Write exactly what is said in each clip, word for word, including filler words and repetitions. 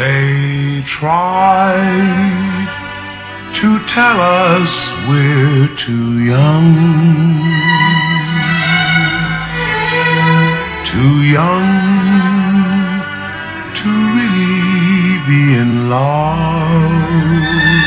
They try to tell us we're too young, too young to really be in love.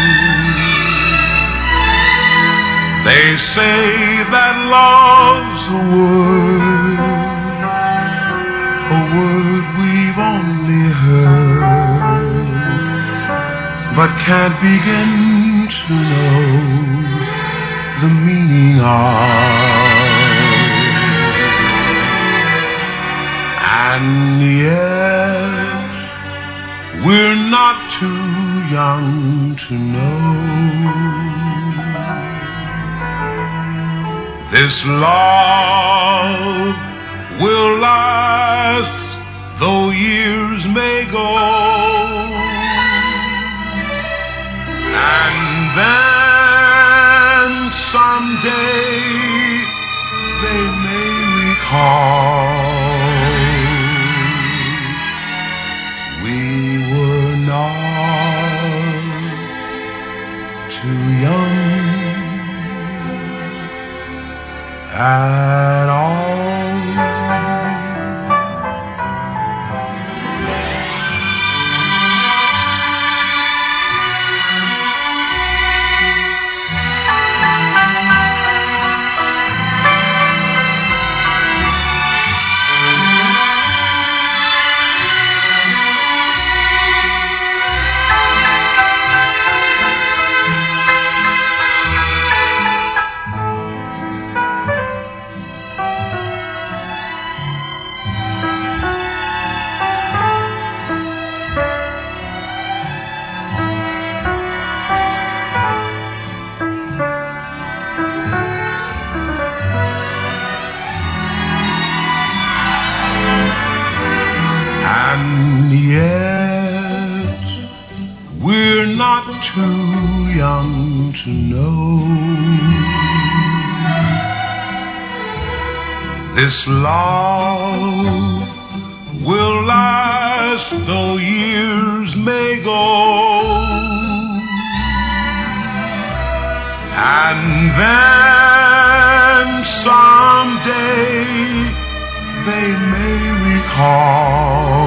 They say that love's a word, a word we've only heard, but can't begin to know the meaning of. And yet we're not too young to know this love will last though years may go, and then someday they may recall we were not too young at all. And yet we're not too young to know this love will last though years may go, and then someday they may recall